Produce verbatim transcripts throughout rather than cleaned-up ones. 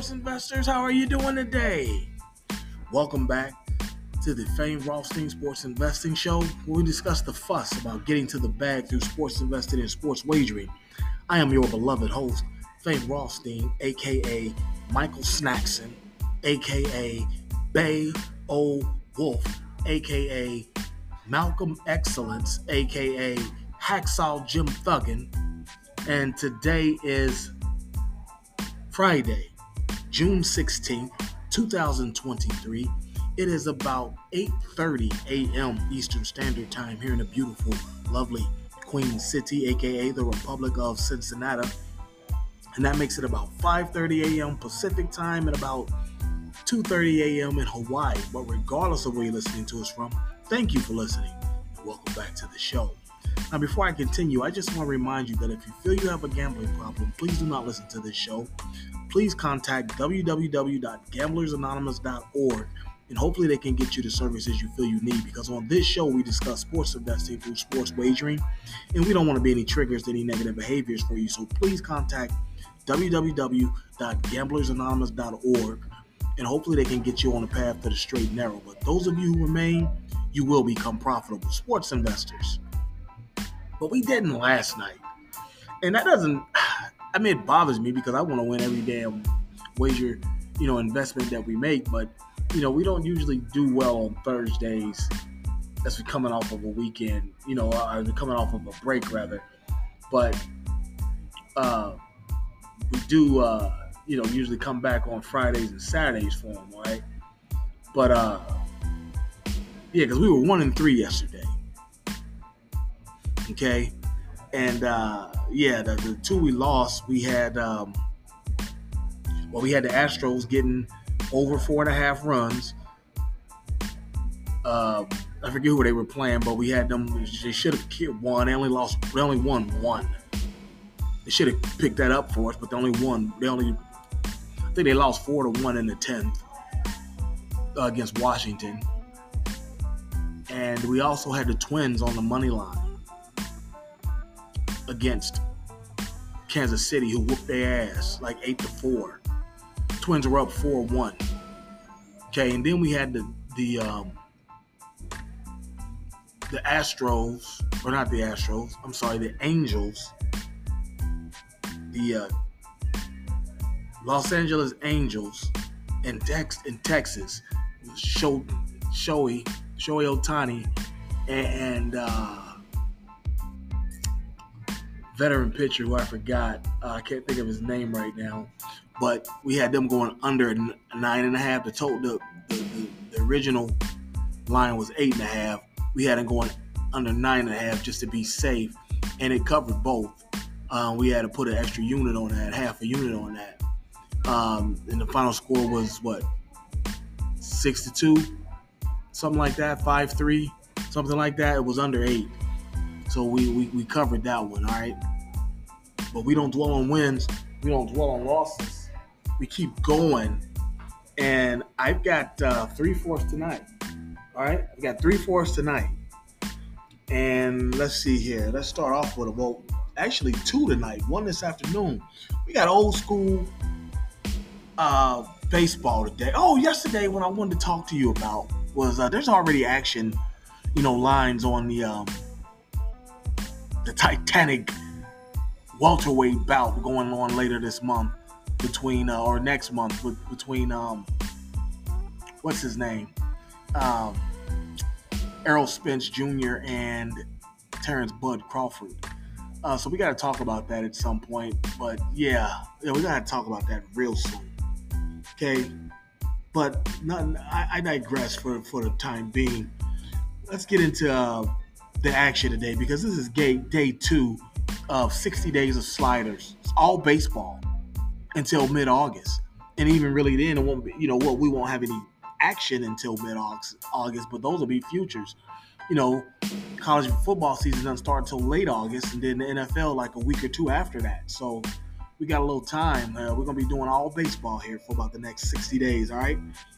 sports investors. How are you doing today? Welcome back to the famed Rothstein Sports Investing Show, where we discuss the fuss about getting to the bag through sports investing and sports wagering. I am your beloved host, Famed Rothstein, aka Michael Snackson, aka Bay O Wolf, aka Malcolm Excellence, aka Hacksaw Jim Thuggin, and today is Friday, June sixteenth, twenty twenty-three. It is about eight thirty a.m. Eastern Standard Time here in the beautiful, lovely Queen City, aka the Republic of Cincinnati. And that makes it about five thirty a.m. Pacific Time and about two thirty a.m. in Hawaii. But regardless of where you're listening to us from, thank you for listening and welcome back to the show. Now, before I continue, I just want to remind you that if you feel you have a gambling problem, please do not listen to this show. Please contact w w w dot gamblers anonymous dot org, and hopefully they can get you the services you feel you need, because on this show we discuss sports investing through sports wagering, and we don't want to be any triggers to any negative behaviors for you. So please contact w w w dot gamblers anonymous dot org, and hopefully they can get you on the path to the straight and narrow. But those of you who remain, you will become profitable sports investors. But we didn't last night. And that doesn't, I mean, it bothers me because I want to win every damn wager, you know, investment that we make. But, you know, we don't usually do well on Thursdays as we're coming off of a weekend, you know, or coming off of a break, rather. But uh, we do, uh, you know, usually come back on Fridays and Saturdays for them, right? But, uh, yeah, because we were one and three yesterday. Okay, and uh, yeah, the, the two we lost, we had, um, well, we had the Astros getting over four and a half runs. Uh, I forget who they were playing, but we had them. They should have won. They only lost. They only won one. They should have picked that up for us, but they only won. They only, I think they lost four to one in the tenth uh, against Washington. And we also had the Twins on the money line against Kansas City, who whooped their ass like eight to four. Twins were up four one. Okay, and then we had the the um, the Astros, or not the Astros. I'm sorry, the Angels. The uh, Los Angeles Angels in Tex in Texas. Show Shohei Shohei Ohtani and. Uh, veteran pitcher who I forgot. Uh, I can't think of his name right now. But we had them going under nine and a half. The total, the, the, the, the original line was eight and a half. We had them going under nine and a half just to be safe, and it covered both. Uh, we had to put an extra unit on that, half a unit on that. Um, and the final score was what, six to two, something like that, five three, something like that. It was under eight. So we, we, we covered that one, all right? But we don't dwell on wins. We don't dwell on losses. We keep going. And I've got uh, three fourths tonight, all right? I've got three fourths tonight. And let's see here. Let's start off with a, well, actually two tonight, one this afternoon. We got old school uh, baseball today. Oh, yesterday when I wanted to talk to you about was uh, there's already action, you know, lines on the um, – the Titanic welterweight bout going on later this month between, uh, or next month with, between, um, what's his name? Um, Errol Spence Junior and Terrence Bud Crawford. Uh, so we got to talk about that at some point. But yeah, yeah we got to talk about that real soon. Okay? But not, I, I digress for, for the time being. Let's get into uh, the action today, because this is day, day two of sixty days of sliders. It's all baseball until mid-August. And even really then, it won't be, you know, well, we won't have any action until mid-August, but those will be futures. You know, college football season doesn't start until late August, and then the N F L like a week or two after that. So we got a little time. Uh, we're going to be doing all baseball here for about the next sixty days, all right?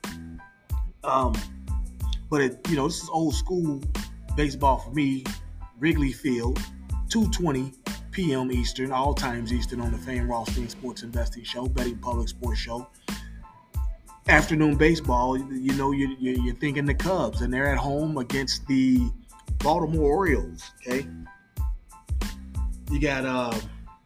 Um, but, it, you know, this is old school baseball for me. Wrigley Field, two twenty p.m. Eastern, all times Eastern on the Fame Rothstein Sports Investing Show, Betting Public Sports Show. Afternoon baseball, you know, you, you, you're thinking the Cubs, and they're at home against the Baltimore Orioles, okay? You got uh,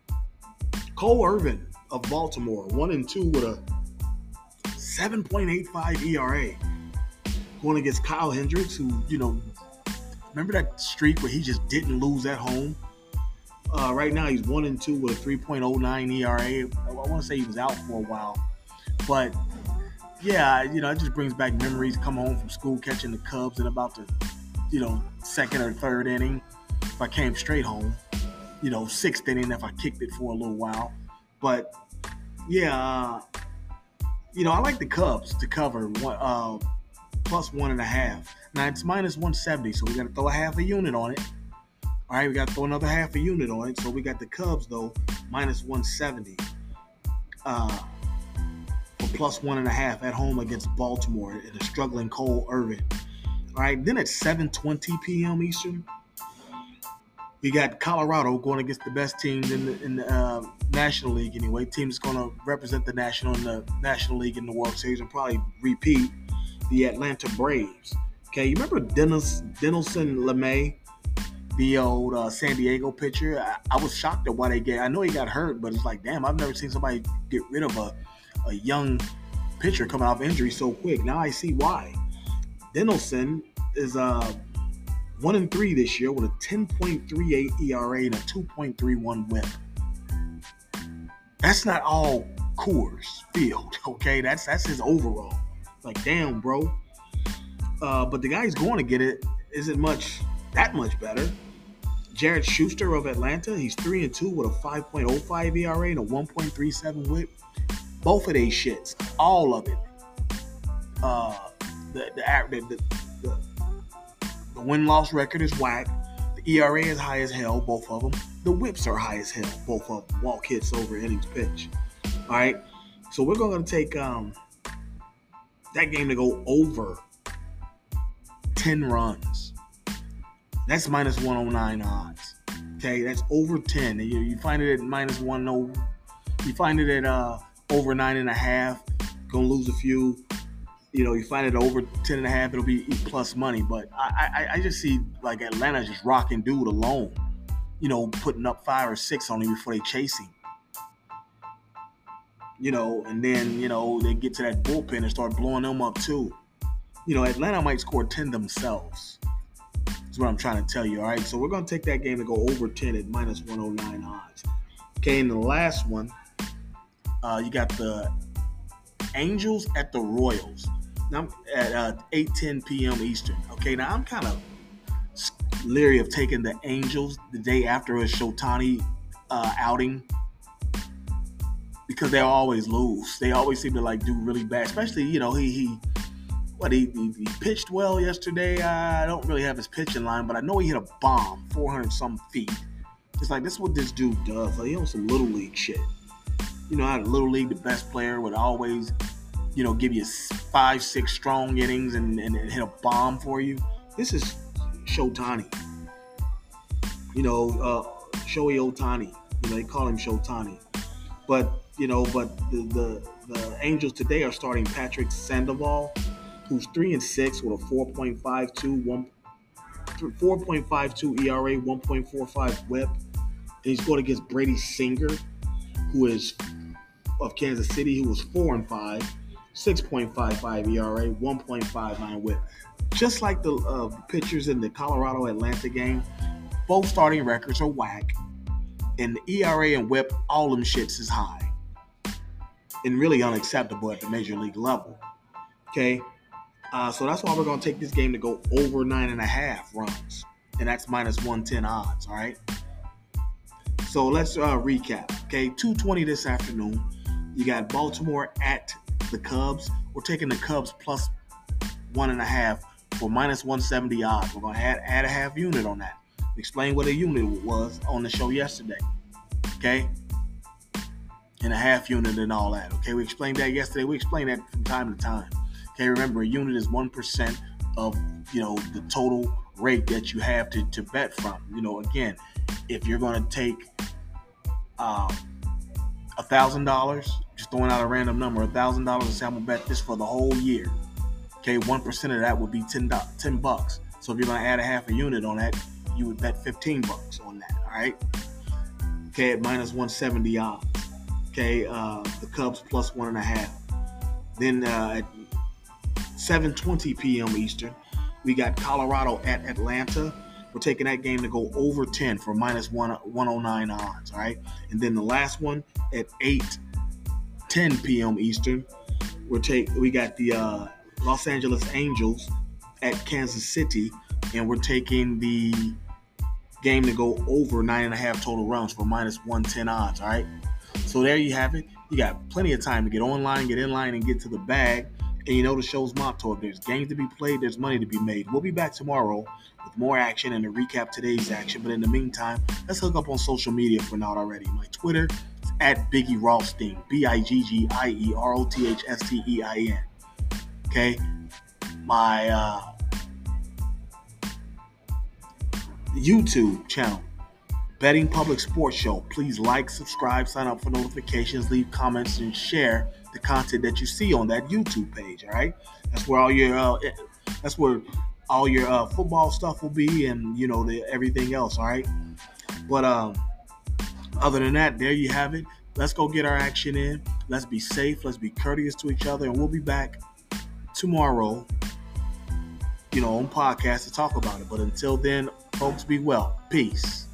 Cole Irvin of Baltimore, one and two with a seven point eight five E R A. Going against Kyle Hendricks, who, you know, remember that streak where he just didn't lose at home? Uh, right now, he's one and two with a three point oh nine E R A. I want to say he was out for a while, but yeah, you know, it just brings back memories. Come home from school, catching the Cubs in about the, you know, second or third inning. If I came straight home, you know, sixth inning if I kicked it for a little while. But yeah, uh, you know, I like the Cubs to cover one, uh, plus one and a half. Now it's minus one seventy, so we got to throw a half a unit on it. All right, we got to throw another half a unit on it. So we got the Cubs though minus one seventy. Uh, for plus one and a half at home against Baltimore and a struggling Cole Irvin. All right, then at seven twenty p.m. Eastern, we got Colorado going against the best teams in the, in the uh, National League anyway. Team that's going to represent the National in the National League in the World Series and probably repeat, the Atlanta Braves. Okay, you remember Dennis Dinelson LeMay, the old uh, San Diego pitcher? I, I was shocked at why they get. I know he got hurt, but it's like, damn, I've never seen somebody get rid of a a young pitcher coming off injury so quick. Now I see why. Dinelson is uh, one and three this year with a ten point three eight E R A and a two point three one whip. That's not all Coors Field, okay? That's that's his overall. Like, damn, bro. Uh, but the guy who's going to get it isn't much that much better. Jared Schuster of Atlanta, he's three and two with a five point oh five E R A and a one point three seven whip. Both of these shits, all of it. Uh, the the the, the, the win-loss record is whack. The E R A is high as hell, both of them. The whips are high as hell, both of them. Walk hits over innings pitch. All right, so we're going to take um, that game to go over ten runs. That's minus one oh nine odds. Okay, that's over ten. You, you find it at minus one oh. You find it at uh. over nine and a half, gonna lose a few. You know, you find it over ten and a half, it'll be plus money. But I, I, I just see like Atlanta just rocking dude alone. You know, putting up five or six on him before they chase him. You know, and then you know they get to that bullpen and start blowing them up too. You know, Atlanta might score ten themselves. That's what I'm trying to tell you. All right, so we're gonna take that game to go over ten at minus one oh nine odds. Okay, and the last one. Uh, you got the Angels at the Royals. Now at uh, eight ten p.m. Eastern. Okay, now I'm kind of leery of taking the Angels the day after a Shotani uh, outing because they always lose. They always seem to like do really bad. Especially, you know, he he what he, he, he pitched well yesterday. I don't really have his pitching line, but I know he hit a bomb, four hundred some feet. It's like this is what this dude does. Like he on some little league shit. You know, out of Little League, the best player would always, you know, give you five, six strong innings and, and, and hit a bomb for you. This is Shotani. You know, uh, Shohei Ohtani. You know, they call him Shotani. But, you know, but the, the, the Angels today are starting Patrick Sandoval, who's three and six with a four point five two, one, four point five two E R A, one point four five whip. And he's going against Brady Singer, who is of Kansas City, who was four and five, six point five five E R A, one point five nine whip. Just like the uh, pitchers in the Colorado Atlanta game, both starting records are whack, and the E R A and whip, all them shits is high, and really unacceptable at the major league level. Okay, uh, so that's why we're gonna take this game to go over nine and a half runs, and that's minus one ten odds. All right. So let's uh, recap. Okay, two twenty this afternoon. You got Baltimore at the Cubs. We're taking the Cubs plus one and a half for minus one seventy odds. We're going to add, add a half unit on that. Explain what a unit was on the show yesterday. Okay? And a half unit and all that. Okay, we explained that yesterday. We explained that from time to time. Okay, remember, a unit is one percent of, you know, the total rate that you have to, to bet from. You know, again, if you're going to take um, a thousand dollars, just throwing out a random number, a thousand dollars, and say I'm gonna bet this for the whole year. Okay, one percent of that would be ten bucks. So if you're gonna add a half a unit on that, you would bet fifteen bucks on that. All right. Okay, at minus one seventy odds. Okay, uh, the Cubs plus one and a half. Then uh, at seven twenty p.m. Eastern, we got Colorado at Atlanta. We're taking that game to go over ten for minus one one oh nine odds. All right, and then the last one at eight ten p.m. Eastern, we're take we got the uh, Los Angeles Angels at Kansas City, and we're taking the game to go over nine and a half total runs for minus one ten odds. All right. So there you have it. You got plenty of time to get online, get in line, and get to the bag. And you know the show's motto: if there's games to be played, there's money to be made. We'll be back tomorrow with more action and to recap today's action. But in the meantime, let's hook up on social media if we're not already. My Twitter is at Biggie Rothstein, B I G G I E R O T H S T E I N. Okay? My uh, YouTube channel, Betting Public Sports Show. Please like, subscribe, sign up for notifications, leave comments, and share the content that you see on that YouTube page. All right, that's where all your uh, that's where all your uh, football stuff will be, and you know the everything else. All right, but um, other than that, there you have it. Let's go get our action in. Let's be safe. Let's be courteous to each other, and we'll be back tomorrow, you know, on podcast to talk about it. But until then, folks, be well. Peace.